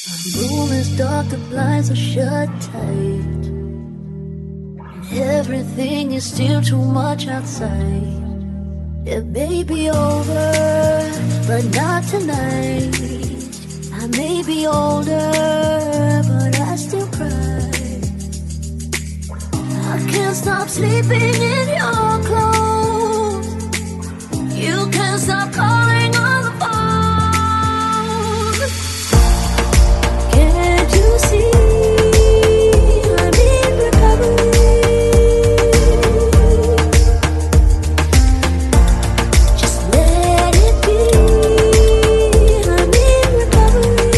Room is dark, the blinds are shut tight. Everything is still too much outside. It may be over, but not tonight. I may be older, but I still cry. I can't stop sleeping in your clothes. You can't stop calling on the phone. Can't you see I'm in recovery? Just let it be. I'm in recovery.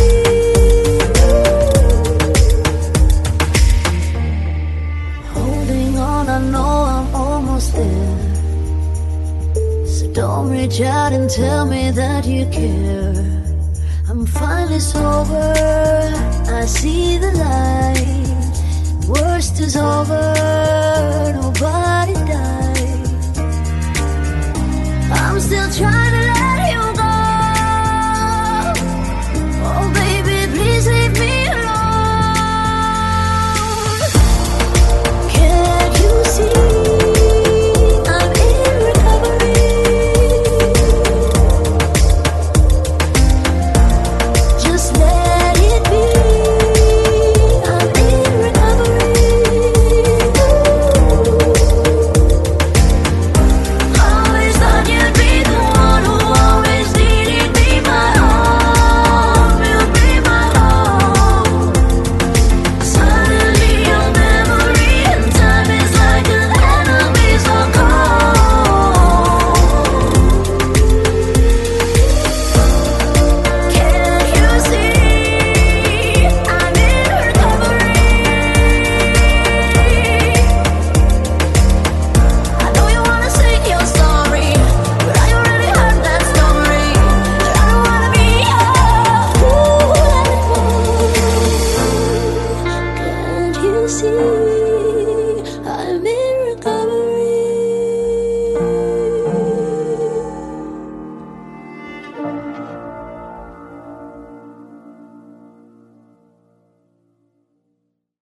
Holding on, I know I'm almost there. So don't reach out and tell me that you care. I'm finally sober, I see the light. Worst is over, nobody died. I'm still trying